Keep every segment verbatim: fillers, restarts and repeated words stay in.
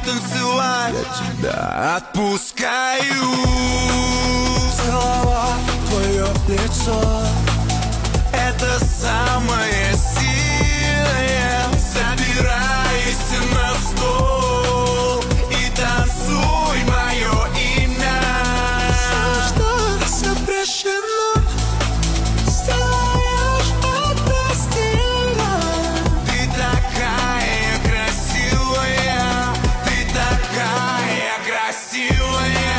танцевать, я тебя отпускаю. Целовать твое лицо — это самое сильное. Забирайся на стол и танцуй мое имя. Все, что запрещено, сделаешь это стильно. Ты такая красивая, ты такая красивая.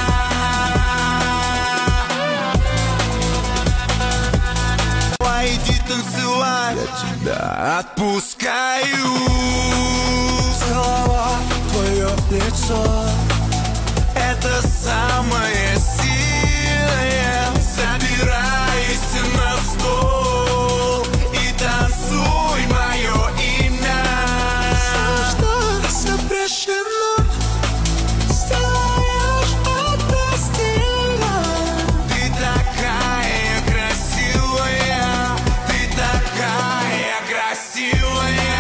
Иди танцевать, я тебя отпускаю. Целовать твое лицо — это самое сильное. Забирайся на стол и танцуй мое имя. Все, что запрещено, сделаешь это стильно. Ты такая красивая, ты такая красивая.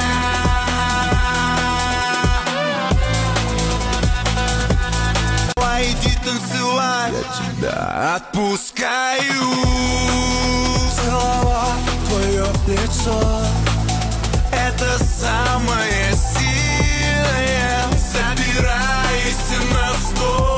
Иди танцевать, я тебя отпускаю. Целовать твое лицо